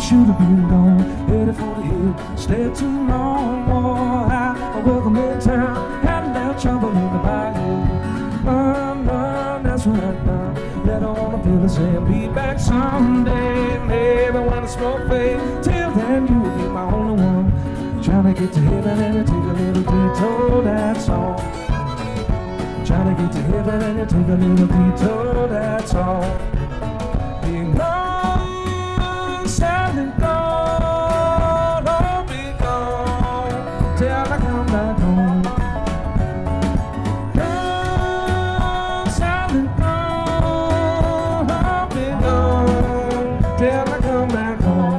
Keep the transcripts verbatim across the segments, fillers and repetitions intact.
should have been gone, headed for the hill, stayed too long. Oh, I welcome in town, had a little trouble in the bayou. Run, run, that's what I've done. Let on the pillow say I'll be back someday. Maybe when the smoke fades, till then you will be my only one. Trying to get to heaven and it take a little detour, that's all. Trying to get to heaven and it take a little detour, that's all. Being gone, sadly gone, oh, be gone, till I come back home. Gone, sadly gone, oh, be gone, till I come back home.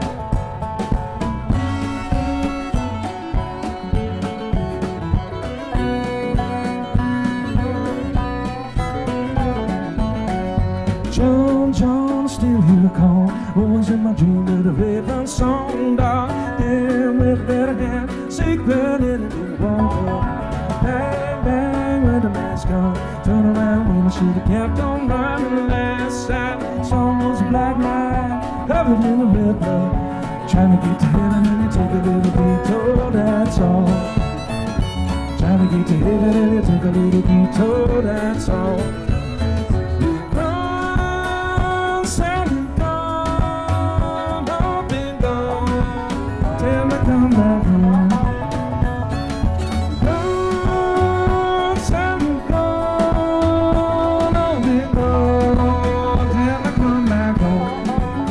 John, John, still hear a call. Always in my dream with a rhythm song, dog. Damn, with a better hand, secret in the wall. Bang, bang, when the mask gone. Turn around when I should have kept on running. Last time, song was a black night, covered in the red blood. Trying to get to heaven and you take a little detour, that's all. Trying to get to heaven and you take a little detour, that's all. Come back home. Gone, sadly gone, oh, be gone, till I come back home.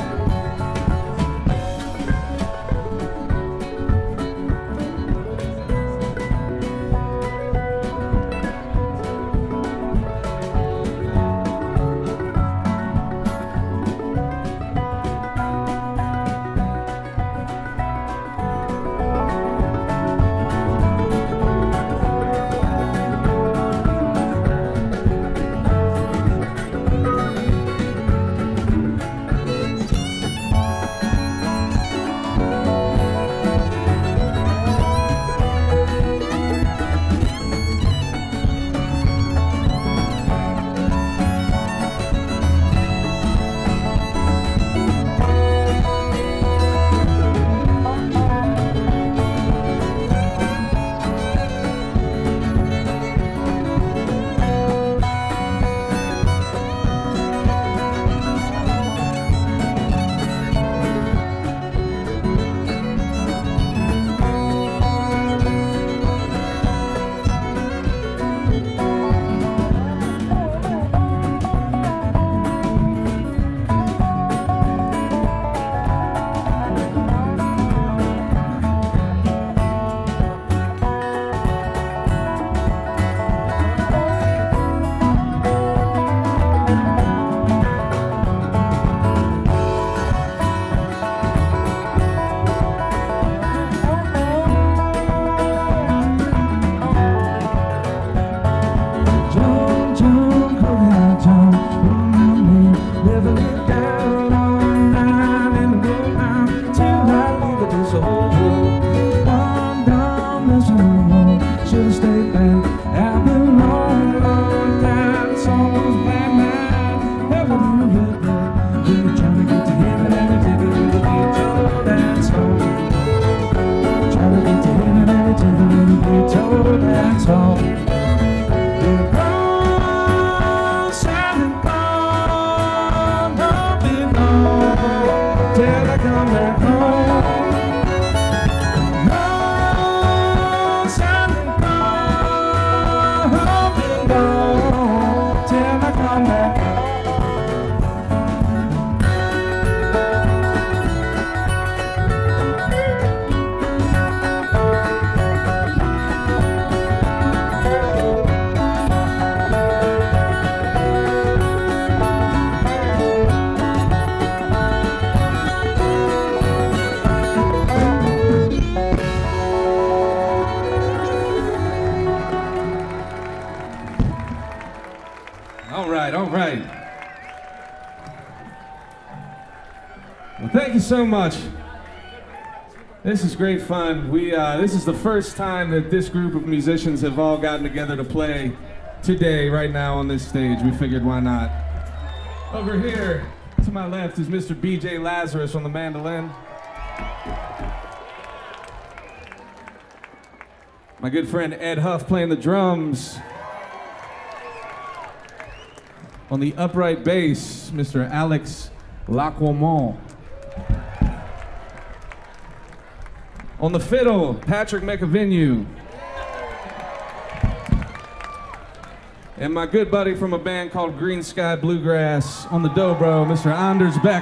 All right, all right. Well, thank you so much. This is great fun. We uh, this is the first time that this group of musicians have all gotten together to play today, right now on this stage. We figured why not. Over here to my left is Mister B J Lazarus on the mandolin. My good friend Ed Huff playing the drums. On the upright bass, Mister Alex Lacquemont. On the fiddle, Patrick McAvenue. And my good buddy from a band called Green Sky Bluegrass on the dobro, Mister Anders Beck.